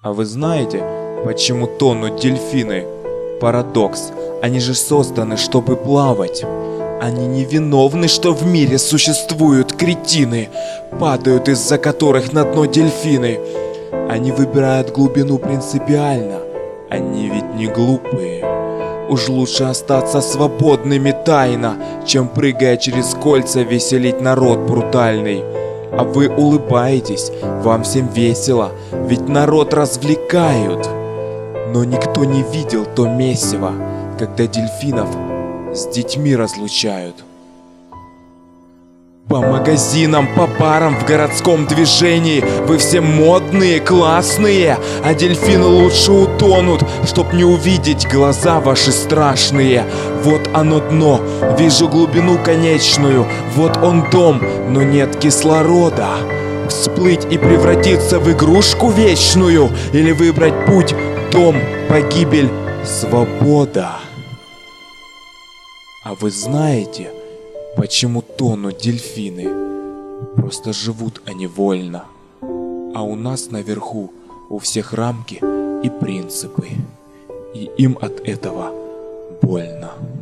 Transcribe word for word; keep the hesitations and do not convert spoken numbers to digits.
А вы знаете, почему тонут дельфины? Парадокс. Они же созданы, чтобы плавать. Они невиновны, что в мире существуют кретины, падают из-за которых на дно дельфины. Они выбирают глубину принципиально. Они ведь не глупые. Уж лучше остаться свободными тайно, чем, прыгая через кольца, веселить народ брутальный. А вы улыбаетесь, вам всем весело, ведь народ развлекают. Но никто не видел то месиво, когда дельфинов с детьми разлучают. По магазинам, по барам в городском движении вы все модные, классные, а дельфины лучше утонут, чтоб не увидеть глаза ваши страшные. Вот оно дно, вижу глубину конечную, вот он дом, но нет кислорода. Всплыть и превратиться в игрушку вечную, или выбрать путь, дом, погибель, свобода. А вы знаете, почему тонут дельфины? Просто живут они вольно. А у нас наверху у всех рамки и принципы. И им от этого больно.